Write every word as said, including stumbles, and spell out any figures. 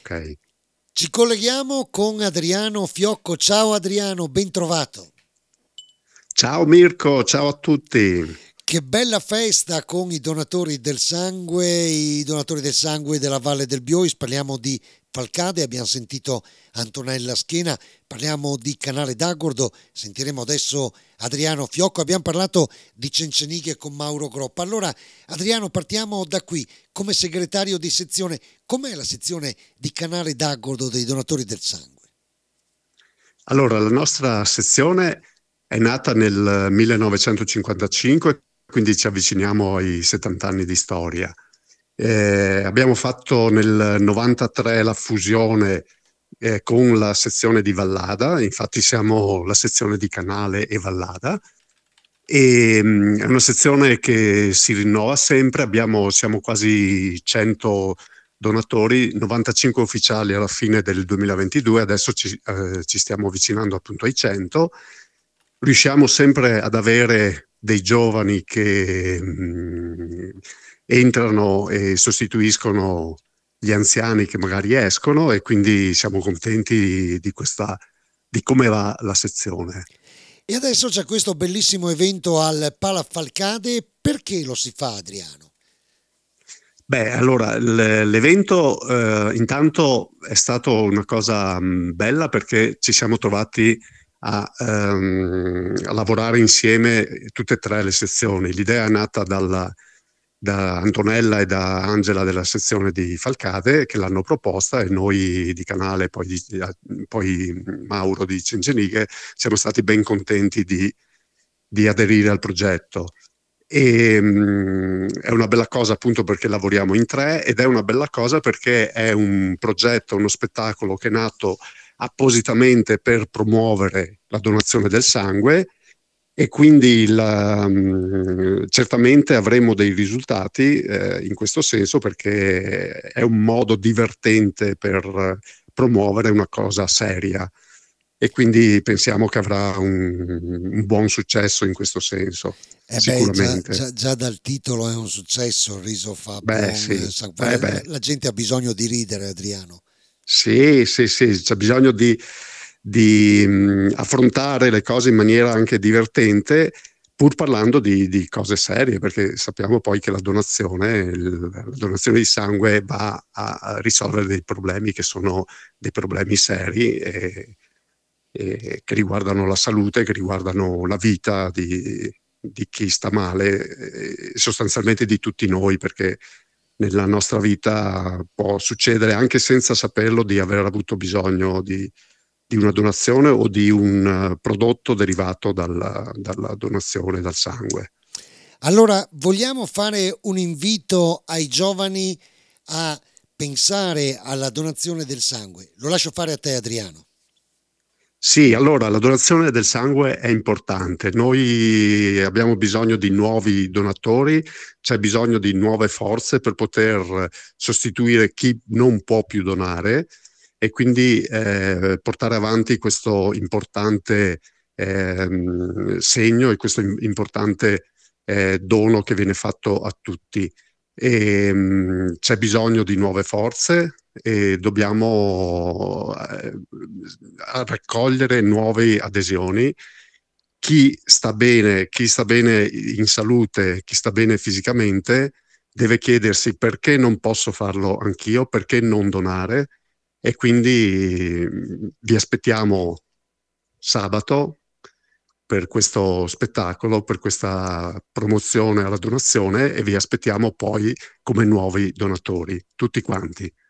Ok. Ci colleghiamo con Adriano Fiocco. Ciao Adriano, ben trovato. Ciao Mirko, ciao a tutti. Che bella festa con i donatori del sangue, i donatori del sangue della Valle del Biois. Parliamo di Falcade, abbiamo sentito Antonella Schiena, parliamo di Canale d'Agordo, sentiremo adesso Adriano Fiocco, abbiamo parlato di Cencenighe con Mauro Groppa. Allora Adriano, partiamo da qui, come segretario di sezione, com'è la sezione di Canale d'Agordo dei donatori del sangue? Allora, la nostra sezione è nata nel millenovecentocinquantacinque, quindi ci avviciniamo ai settanta anni di storia. Eh, abbiamo fatto nel novantatré la fusione eh, con la sezione di Vallada, infatti siamo la sezione di Canale e Vallada, e mh, è una sezione che si rinnova sempre. Abbiamo, siamo quasi cento donatori, novantacinque ufficiali alla fine del duemilaventidue, adesso ci, eh, ci stiamo avvicinando appunto ai cento. Riusciamo sempre ad avere dei giovani che mh, entrano e sostituiscono gli anziani che magari escono, e quindi siamo contenti di questa, di come va la sezione. E adesso c'è questo bellissimo evento al Palafalcade, perché lo si fa Adriano? Beh, allora, l- l'evento eh, intanto è stato una cosa mh, bella, perché ci siamo trovati a, ehm, a lavorare insieme tutte e tre le sezioni. L'idea è nata dalla- da Antonella e da Angela della sezione di Falcade, che l'hanno proposta, e noi di Canale, poi, di- poi Mauro di Cencenighe, siamo stati ben contenti di di aderire al progetto. E, mh, è una bella cosa appunto perché lavoriamo in tre, ed è una bella cosa perché è un progetto, uno spettacolo che è nato appositamente per promuovere la donazione del sangue, e quindi la, mh, certamente avremo dei risultati eh, in questo senso, perché è un modo divertente per promuovere una cosa seria, e quindi pensiamo che avrà un, un buon successo in questo senso, Eh beh, già, sicuramente. già- già dal titolo è un successo, il riso fa Beh, buon sì, eh, eh sangue. La, beh, la gente ha bisogno di ridere, Adriano. sì, sì, sì, c'è bisogno di, di, mh, affrontare le cose in maniera anche divertente, pur parlando di, di cose serie, perché sappiamo poi che la donazione, il- la donazione di sangue va a, a risolvere dei problemi che sono dei problemi seri, e, e che riguardano la salute, che riguardano la vita di, di chi sta male, eh, sostanzialmente di tutti noi, perché nella nostra vita può succedere, anche senza saperlo, di aver avuto bisogno di, di una donazione o di un eh, prodotto derivato dalla, dalla donazione, dal sangue. Allora, vogliamo fare un invito ai giovani a pensare alla donazione del sangue. Lo lascio fare a te, Adriano. Sì, allora la donazione del sangue è importante. Noi abbiamo bisogno di nuovi donatori, c'è bisogno di nuove forze per poter sostituire chi non può più donare, e quindi eh, portare avanti questo importante ehm, segno e questo im- importante eh, dono che viene fatto a tutti. E, mh, c'è bisogno di nuove forze, e dobbiamo eh, raccogliere nuove adesioni. Chi sta bene, chi sta bene in salute, chi sta bene fisicamente, deve chiedersi: perché non posso farlo anch'io, perché non donare? E quindi mh, vi aspettiamo sabato per questo spettacolo, per questa promozione alla donazione, e vi aspettiamo poi come nuovi donatori, tutti quanti.